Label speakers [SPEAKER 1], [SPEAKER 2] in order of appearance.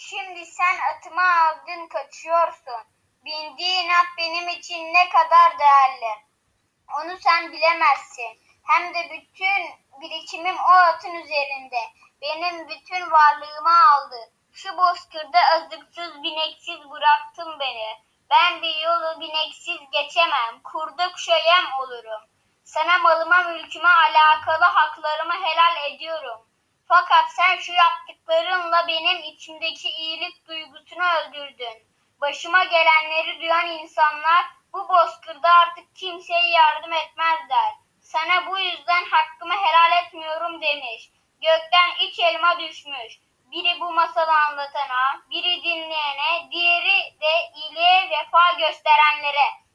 [SPEAKER 1] Şimdi sen atımı aldın kaçıyorsun. Bindiğin at benim için ne kadar değerli. Onu sen bilemezsin. Hem de bütün birikimim o atın üzerinde. Benim bütün varlığımı aldı. Şu bozkırda azıksız bineksiz bıraktın beni. Ben bir yolu bineksiz geçemem. Kurda kuşa yem olurum. Sana malıma mülküme alakalı haklarımı helal ediyorum. Fakat sen şu yaptıklarınla benim içimdeki iyilik duygusunu öldürdün. Başıma gelenleri duyan insanlar bu bozkırda artık kimseye yardım etmezler. Sana bu yüzden hakkımı helal etmiyorum demiş. Gökten üç elma düşmüş. Biri bu masalı anlatana, biri dinleyene, diğeri de iyiliğe vefa gösterenlere.